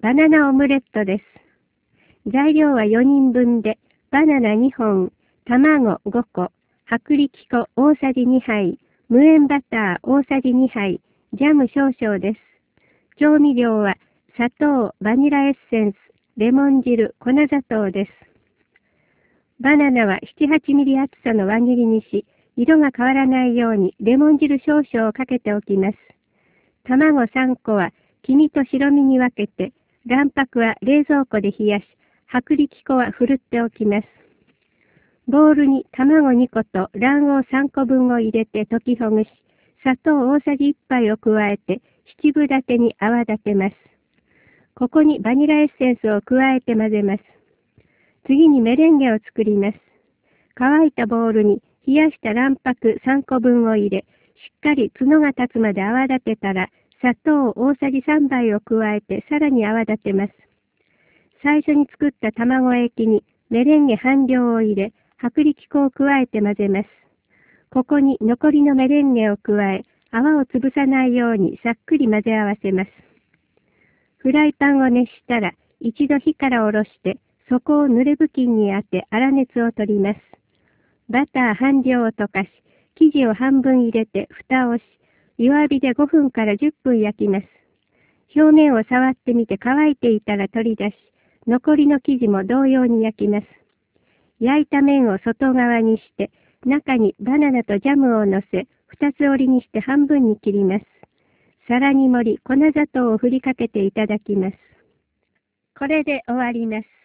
バナナオムレットです。材料は4人分で、バナナ2本、卵5個、薄力粉大さじ2杯、無塩バター大さじ2杯、ジャム少々です。調味料は砂糖、バニラエッセンス、レモン汁、粉砂糖です。バナナは7、8ミリ厚さの輪切りにし、色が変わらないようにレモン汁少々をかけておきます。卵3個は黄身と白身に分けて、卵白は冷蔵庫で冷やし、薄力粉はふるっておきます。ボウルに卵2個と卵黄3個分を入れて溶きほぐし、砂糖大さじ1杯を加えて七分立てに泡立てます。ここにバニラエッセンスを加えて混ぜます。次にメレンゲを作ります。乾いたボウルに冷やした卵白3個分を入れ、しっかり角が立つまで泡立てたら、砂糖大さじ3杯を加えてさらに泡立てます。最初に作った卵液にメレンゲ半量を入れ、薄力粉を加えて混ぜます。ここに残りのメレンゲを加え、泡を潰さないようにさっくり混ぜ合わせます。フライパンを熱したら、一度火から下ろして、底を濡れ布巾に当て粗熱を取ります。バター半量を溶かし、生地を半分入れて蓋をし、弱火で5分から10分焼きます。表面を触ってみて乾いていたら取り出し、残りの生地も同様に焼きます。焼いた面を外側にして、中にバナナとジャムを乗せ、二つ折りにして半分に切ります。皿に盛り、粉砂糖を振りかけていただきます。これで終わります。